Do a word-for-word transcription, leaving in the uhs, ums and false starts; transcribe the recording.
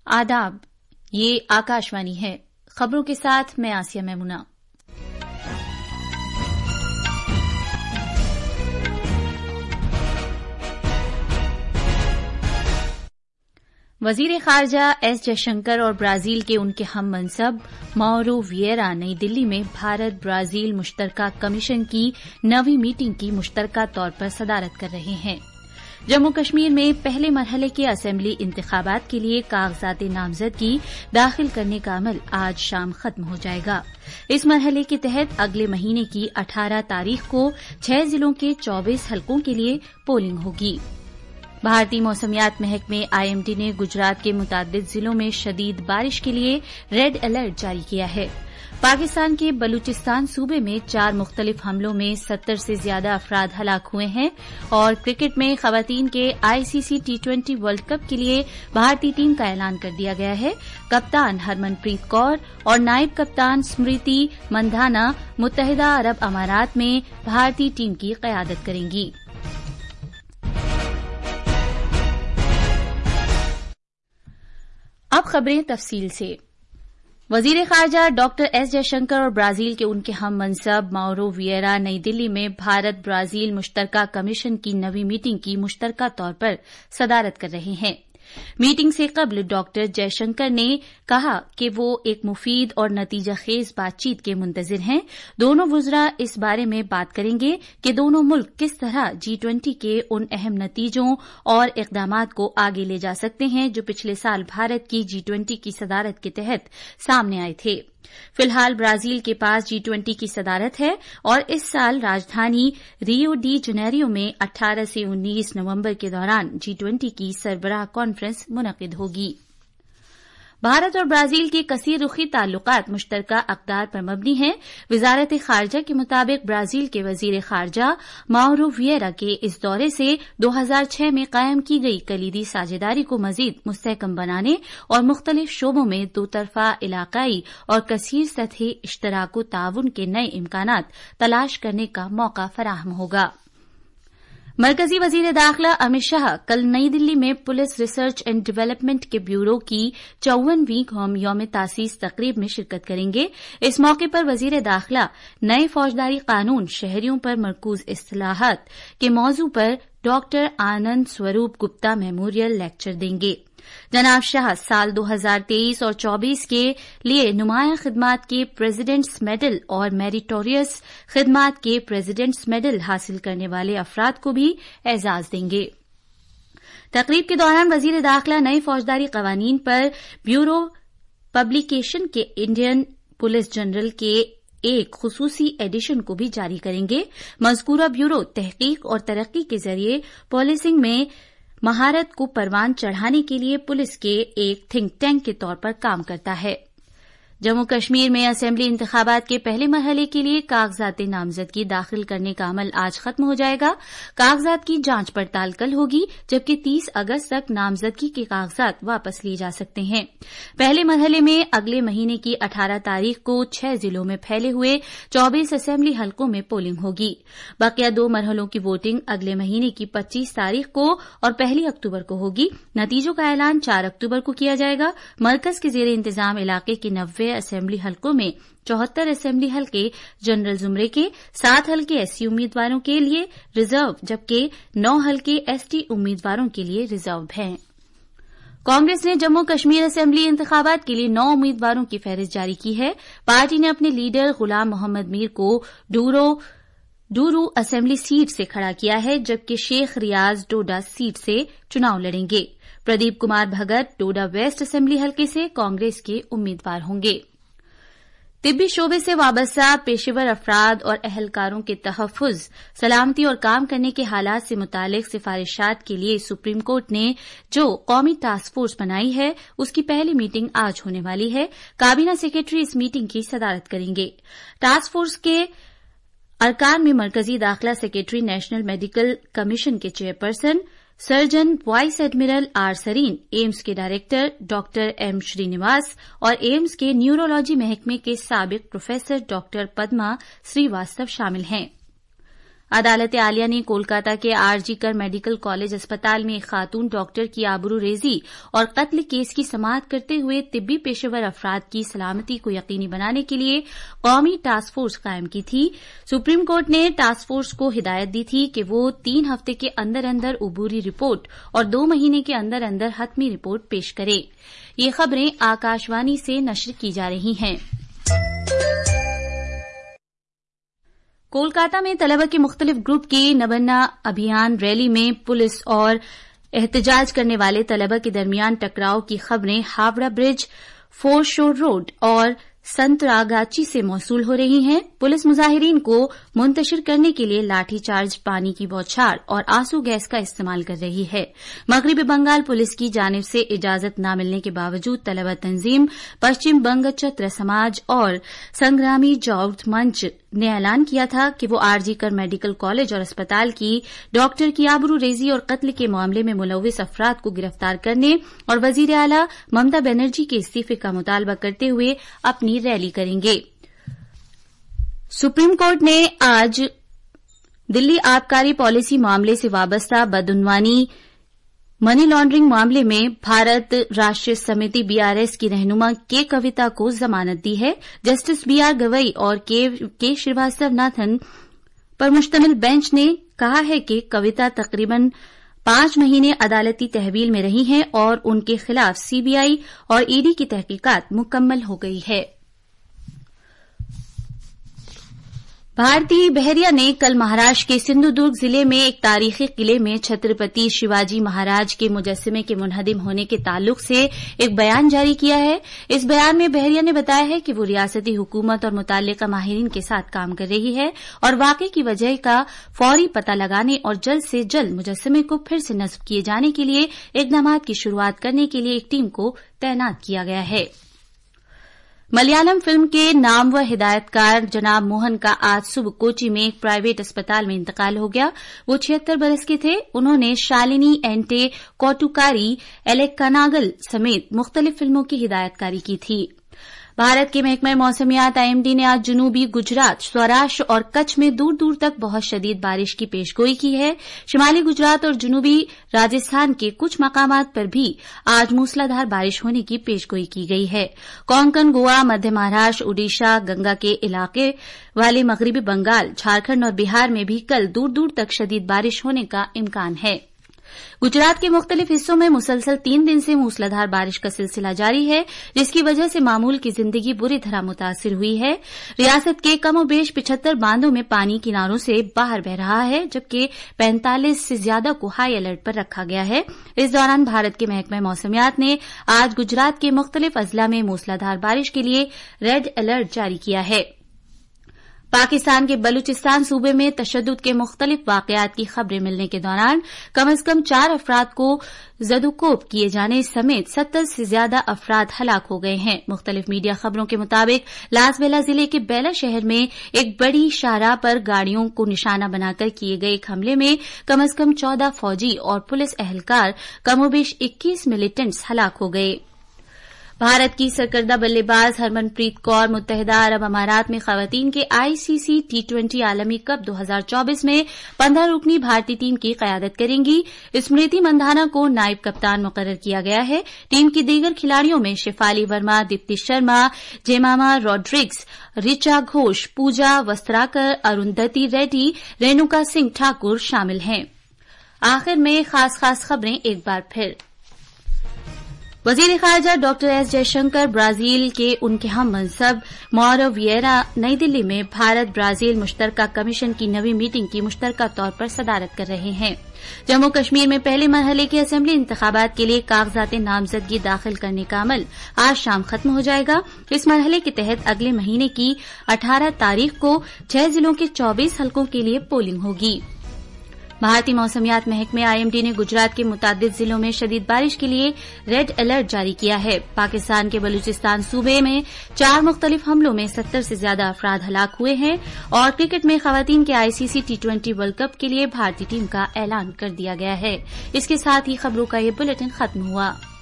आदाब, ये आकाशवाणी है। खबरों के साथ मैं आसिया मैमुना। वजीर खारजा एस जयशंकर और ब्राजील के उनके हम मनसब माउरो वियेरा नई दिल्ली में भारत ब्राजील मुश्तरका कमीशन की नवीं मीटिंग की मुश्तरका तौर पर सदारत कर रहे हैं। जम्मू कश्मीर में पहले मरहले के असेंबली इंतखाबात के लिए कागजात नामजदगी दाखिल करने का अमल आज शाम खत्म हो जाएगा। इस मरहले के तहत अगले महीने की अठारह तारीख को छह जिलों के चौबीस हलकों के लिए पोलिंग होगी। भारतीय मौसमियात महकमे आईएमडी ने गुजरात के मुतादिद जिलों में शदीद बारिश के लिए रेड अलर्ट जारी किया है। पाकिस्तान के बलूचिस्तान सूबे में चार मुख्तलिफ हमलों में सत्तर से ज्यादा अफराद हलाक हुए हैं और क्रिकेट में खवातीन के ICC T twenty world cup के लिए भारतीय टीम का ऐलान कर दिया गया है। कप्तान हरमनप्रीत कौर और नायब कप्तान स्मृति मंधाना मुत्तहिदा अरब अमारात में भारतीय टीम की क़यादत करेंगी। अब खबरें तफसील से। वजीर खारजा डॉक्टर एस जयशंकर और ब्राजील के उनके हम मनसब माउरो वियेरा नई दिल्ली में भारत ब्राजील मुश्तरका कमीशन की नवीं मीटिंग की मुश्तरका तौर पर सदारत कर रहे हैं। मीटिंग से कबल डॉक्टर जयशंकर ने कहा कि वो एक मुफीद और नतीजाखेज बातचीत के मुंतजिर हैं। दोनों वुज़रा इस बारे में बात करेंगे कि दोनों मुल्क किस तरह जी ट्वेंटी के उन अहम नतीजों और इक़दामात को आगे ले जा सकते हैं जो पिछले साल भारत की जी ट्वेंटी की सदारत के तहत सामने आए थे। फिलहाल ब्राजील के पास जी ट्वेंटी की सदारत है और इस साल राजधानी रियो डी जनेरियो में अठारह से उन्नीस नवंबर के दौरान जी ट्वेंटी की सरबराह कॉन्फ्रेंस मुनक़िद होगी। भारत और ब्राजील के कसीर रुखी ताल्लुकात मुश्तरका अक़दार पर मबनी हैं। वज़ारत ख़ारजा के मुताबिक ब्राजील के वज़ीर ख़ारजा माउरो वियेरा के इस दौरे से दो हज़ार छह में कायम की गई कलीदी साझेदारी को मज़ीद मुस्तहकम बनाने और मुख्तलिफ शोबों में दो तरफ़ा इलाकाई और कसीर सतही इश्तराक व ताउन के नए इम्कानात तलाश करने का मौका फराहम होगा। मरकजी वजीर दाखिला अमित शाह कल नई दिल्ली में पुलिस रिसर्च एंड डेवलपमेंट के ब्यूरो की चौवनवीं कौम यौम तासीस तकरीब में शिरकत करेंगे। इस मौके पर वजीर दाखिला नए फौजदारी कानून शहरियों पर मरकूज इस्तिलाहात के मौजू पर डॉक्टर आनंद स्वरूप गुप्ता मेमोरियल लेक्चर देंगे। जनाब शाह साल दो हज़ार तेईस और चौबीस के लिए नुमाया खिदमात के प्रेसिडेंट्स मेडल और मेरिटोरियस खिदमात के प्रेसिडेंट्स मेडल हासिल करने वाले अफराद को भी एजाज देंगे। तकरीब के दौरान वजीर दाखिला नए फौजदारी कवानीन पर ब्यूरो पब्लिकेशन के इंडियन पुलिस जनरल के एक खुसूसी एडिशन को भी जारी करेंगे। मज़कूरा ब्यूरो तहकीक और तरक्की के जरिए पुलिसिंग में महारत को परवान चढ़ाने के लिए पुलिस के एक थिंक टैंक के तौर पर काम करता है। जम्मू कश्मीर में असेंबली इंतखाबात के पहले मरहले के लिए कागजात नामजदगी दाखिल करने का अमल आज खत्म हो जाएगा। कागजात की जांच पड़ताल कल होगी, जबकि तीस अगस्त तक नामजदगी के कागजात वापस लिए जा सकते हैं। पहले मरहले में अगले महीने की अठारह तारीख को छह जिलों में फैले हुए चौबीस असेंबली हलकों में पोलिंग होगी। बकिया दो मरहलों की वोटिंग अगले महीने की पच्चीस तारीख को और पहली अक्टूबर को होगी। नतीजों का ऐलान चार अक्टूबर को किया जाएगा। मरकज के जेर इंतजाम इलाके के नब्बे असेंबली हलकों में चौहत्तर असेंबली हलके जनरल जुमरे के, सात हलके एससी उम्मीदवारों के लिए रिजर्व, जबकि नौ हलके एसटी उम्मीदवारों के लिए रिजर्व हैं। कांग्रेस ने जम्मू कश्मीर असेंबली इंतखाबात के लिए नौ उम्मीदवारों की फहरिस्त जारी की है। पार्टी ने अपने लीडर गुलाम मोहम्मद मीर को डूरो डूरू असेंबली सीट से खड़ा किया है, जबकि शेख रियाज डोडा सीट से चुनाव लड़ेंगे। प्रदीप कुमार भगत डोडा वेस्ट असेंबली हलके से कांग्रेस के उम्मीदवार होंगे। तिब्बी शोबे से वाबस्ता पेशेवर अफराद और अहलकारों के तहफ़्फ़ुज़, सलामती और काम करने के हालात से मुतालिक सिफारिशात के लिए सुप्रीम कोर्ट ने जो कौमी टास्क फोर्स बनाई है, उसकी पहली मीटिंग आज होने वाली है। काबीना सेक्रेटरी इस मीटिंग की सदारत करेंगे। टास्क फोर्स के अरकान में मरकजी दाखिला सेक्रेटरी, नेशनल मेडिकल कमीशन के chairperson, surgeon vice admiral R Sarin, AIIMS के डायरेक्टर डॉक्टर एम श्रीनिवास और एम्स के न्यूरोलॉजी महकमे के साबिक प्रोफेसर डॉक्टर पद्मा श्रीवास्तव शामिल हैं। عدالت عالیہ نے کولکاتہ کے آر جی کر میڈیکل کالج اسپتال میں ایک خاتون ڈاکٹر کی آبرو ریزی اور قتل کیس کی سماعت کرتے ہوئے طبی پیشہ ور افراد کی سلامتی کو یقینی بنانے کے لیے قومی ٹاسک فورس قائم کی تھی۔ سپریم کورٹ نے ٹاسک فورس کو ہدایت دی تھی کہ وہ تین ہفتے کے اندر اندر عبوری رپورٹ اور دو مہینے کے اندر اندر حتمی رپورٹ پیش کرے۔ یہ خبریں آکاشوانی سے نشر کی جا رہی ہیں۔ کولکاتہ میں طلبہ کے مختلف گروپ کی نبنا ابھیان ریلی میں پولیس اور احتجاج کرنے والے طلبہ کے درمیان ٹکراؤ کی خبریں Howrah bridge, foreshore road اور سنتراگاچی سے موصول ہو رہی ہیں۔ پولیس مظاہرین کو منتشر کرنے کے لیے لاٹھی چارج، پانی کی بوچھار اور آنسو گیس کا استعمال کر رہی ہے۔ مغربی بنگال پولیس کی جانب سے اجازت نہ ملنے کے باوجود طلبہ تنظیم پشچم بنگ چھتر سماج اور سنگرامی جاؤتھ منچ نے اعلان کیا تھا کہ وہ آر جی کر میڈیکل کالج اور اسپتال کی ڈاکٹر کی آبرو ریزی اور قتل کے معاملے میں ملوث افراد کو گرفتار کرنے اور وزیر اعلی ممتا بنرجی کے استعفے کا مطالبہ کرتے ہوئے اپنی ریلی کریں گے۔ سپریم کورٹ نے آج دلی آبکاری پالیسی معاملے سے وابستہ بدعنوانی منی لانڈرنگ معاملے میں Bharat Rashtra Samithi B R S کی رہنما کے کویتا کو ضمانت دی ہے۔ جسٹس بی آر گوئی اور کے شریواستو ناتھن پر مشتمل بینچ نے کہا ہے کہ کویتا تقریباً پانچ مہینے عدالتی تحویل میں رہی ہیں اور ان کے خلاف سی بی آئی اور ای ڈی کی تحقیقات مکمل ہو گئی ہے۔ بھارتی بحریہ نے کل مہاراشٹر کے سندھو درگ ضلع میں ایک تاریخی قلعے میں چھترپتی شیواجی مہاراج کے مجسمے کے منہدم ہونے کے تعلق سے ایک بیان جاری کیا ہے۔ اس بیان میں بحریہ نے بتایا ہے کہ وہ ریاستی حکومت اور متعلقہ ماہرین کے ساتھ کام کر رہی ہے اور واقعے کی وجہ کا فوری پتہ لگانے اور جلد سے جلد مجسمے کو پھر سے نصب کیے جانے کے لیے اقدامات کی شروعات کرنے کے لیے ایک ٹیم کو تعینات کیا گیا ہے۔ ملیالم فلم کے نامور ہدایت کار جناب موہن کا آج صبح کوچی میں ایک پرائیویٹ اسپتال میں انتقال ہو گیا۔ وہ چھہتر برس کے تھے۔ انہوں نے شالنی اینٹے کوٹوکاری، الیکاناگل سمیت مختلف فلموں کی ہدایت کاری کی تھی۔ بھارت کے محکمہ موسمیات آئی ایم ڈی نے آج جنوبی گجرات، سوراشٹر اور کچھ میں دور دور تک بہت شدید بارش کی پیشگوئی کی ہے۔ شمالی گجرات اور جنوبی راجستھان کے کچھ مقامات پر بھی آج موسلادھار بارش ہونے کی پیشگوئی کی گئی ہے۔ کونکن، گوا، مدھیہ مہاراشٹر، اڈیشہ، گنگا کے علاقے والے مغربی بنگال، جھارکھنڈ اور بہار میں بھی کل دور دور تک شدید بارش ہونے کا امکان ہے۔ گجرات کے مختلف حصوں میں مسلسل تین دن سے موسلادھار بارش کا سلسلہ جاری ہے، جس کی وجہ سے معمول کی زندگی بری طرح متاثر ہوئی ہے۔ ریاست کے کم و بیش پچہتر باندھوں میں پانی کناروں سے باہر بہ رہا ہے، جبکہ پینتالیس سے زیادہ کو ہائی الرٹ پر رکھا گیا ہے۔ اس دوران بھارت کے محکمہ موسمیات نے آج گجرات کے مختلف اضلاع میں موسلادھار بارش کے لیے ریڈ الرٹ جاری کیا ہے۔ پاکستان کے بلوچستان صوبے میں تشدد کے مختلف واقعات کی خبریں ملنے کے دوران کم از کم چار افراد کو زدوکوب کیے جانے سمیت ستر سے زیادہ افراد ہلاک ہو گئے ہیں۔ مختلف میڈیا خبروں کے مطابق لاس بیلا ضلع کے بیلا شہر میں ایک بڑی شاہراہ پر گاڑیوں کو نشانہ بنا کر کیے گئے ایک حملے میں کم از کم چودہ فوجی اور پولیس اہلکار کم و بیش اکیس ملیٹنٹس ہلاک ہو گئے۔ بھارت کی سرکردہ بلے باز ہرمن پریت کور متحدہ عرب امارات میں خواتین کے آئی سی سی ٹی ٹوئنٹی عالمی کپ دو ہزار چوبیس میں پندرہ رکنی بھارتی ٹیم کی قیادت کریں گی۔ اسمرتی مندھانا کو نائب کپتان مقرر کیا گیا ہے۔ ٹیم کی دیگر کھلاڑیوں میں شیفالی ورما، دیپتی شرما، جیماما روڈرگز، ریچا گھوش، پوجا وستراکر، اروندھتی ریڈی، رینوکا سنگھ ٹھاکر شامل ہیں۔ آخر میں خاص خاص خبریں ایک بار پھر۔ وزیر خارجہ doctor S Jaishankar Brazil کے ان کے ہم منصب ماورو ویئرا نئی دلی میں بھارت برازیل مشترکہ کمیشن کی نویں میٹنگ کی مشترکہ طور پر صدارت کر رہے ہیں۔ جموں کشمیر میں پہلے مرحلے کے اسمبلی انتخابات کے لیے کاغذات نامزدگی داخل کرنے کا عمل آج شام ختم ہو جائے گا۔ اس مرحلے کے تحت اگلے مہینے کی اٹھارہ تاریخ کو چھ ضلعوں کے چوبیس حلقوں کے لیے پولنگ ہوگی۔ بھارتی موسمیات محکمے آئی ایم ڈی نے گجرات کے متعدد ضلعوں میں شدید بارش کے لیے ریڈ الرٹ جاری کیا ہے۔ پاکستان کے بلوچستان صوبے میں چار مختلف حملوں میں ستر سے زیادہ افراد ہلاک ہوئے ہیں اور کرکٹ میں خواتین کے آئی سی C T twenty world cup کے لیے بھارتی ٹیم کا اعلان کر دیا گیا ہے۔ اس کے ساتھ ہی خبروں کا یہ بلیٹن ختم ہوا۔